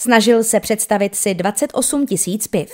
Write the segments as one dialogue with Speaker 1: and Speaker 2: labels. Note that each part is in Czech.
Speaker 1: Snažil se představit si 28 000 piv.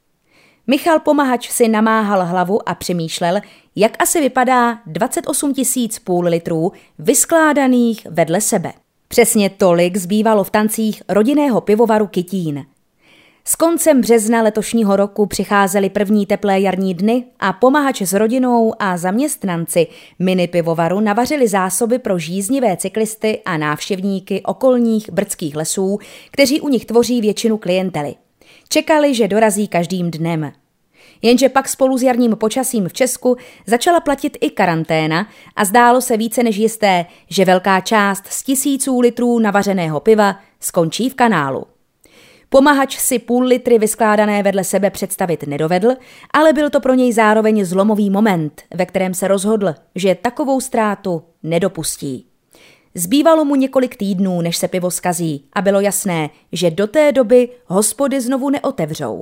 Speaker 1: Michal Pomahač si namáhal hlavu a přemýšlel, jak asi vypadá 28 000 půl litrů vyskládaných vedle sebe. Přesně tolik zbývalo v tancích rodinného pivovaru Kytín. S koncem března letošního roku přicházely první teplé jarní dny a Pomahač s rodinou a zaměstnanci mini pivovaru navařili zásoby pro žíznivé cyklisty a návštěvníky okolních brdských lesů, kteří u nich tvoří většinu klientely. Čekali, že dorazí každým dnem. Jenže pak spolu s jarním počasím v Česku začala platit i karanténa a zdálo se více než jisté, že velká část z tisíců litrů navařeného piva skončí v kanálu. Pomahač si půl litry vyskládané vedle sebe představit nedovedl, ale byl to pro něj zároveň zlomový moment, ve kterém se rozhodl, že takovou ztrátu nedopustí. Zbývalo mu několik týdnů, než se pivo zkazí a bylo jasné, že do té doby hospody znovu neotevřou.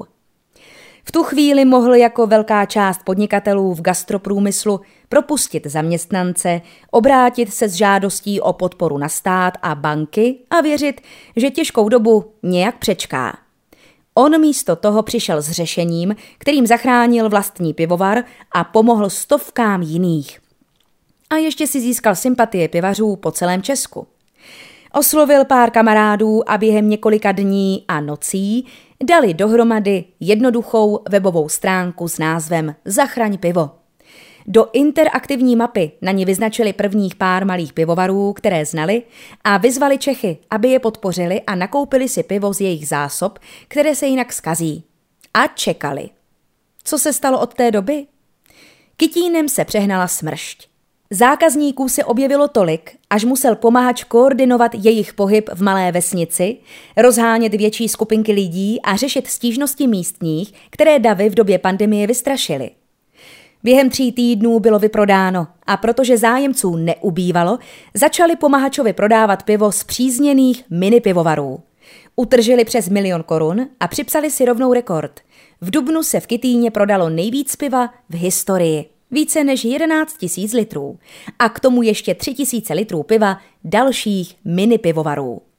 Speaker 1: V tu chvíli mohl jako velká část podnikatelů v gastroprůmyslu propustit zaměstnance, obrátit se s žádostí o podporu na stát a banky a věřit, že těžkou dobu nějak přečká. On místo toho přišel s řešením, kterým zachránil vlastní pivovar a pomohl stovkám jiných. A ještě si získal sympatie pivařů po celém Česku. Oslovil pár kamarádů a během několika dní a nocí dali dohromady jednoduchou webovou stránku s názvem Zachraň pivo. Do interaktivní mapy na ní vyznačili prvních pár malých pivovarů, které znali, a vyzvali Čechy, aby je podpořili a nakoupili si pivo z jejich zásob, které se jinak zkazí. A čekali. Co se stalo od té doby? Kytínem se přehnala smršť. Zákazníků se objevilo tolik, až musel Pomahač koordinovat jejich pohyb v malé vesnici, rozhánět větší skupinky lidí a řešit stížnosti místních, které davy v době pandemie vystrašily. Během 3 týdnů bylo vyprodáno a protože zájemců neubývalo, začali Pomahačovi prodávat pivo z přízněných mini pivovarů. Utržili přes 1 000 000 korun a připsali si rovnou rekord. V dubnu se v Kytýně prodalo nejvíc piva v historii. Více než 11 000 litrů a k tomu ještě 3 000 litrů piva dalších mini pivovarů.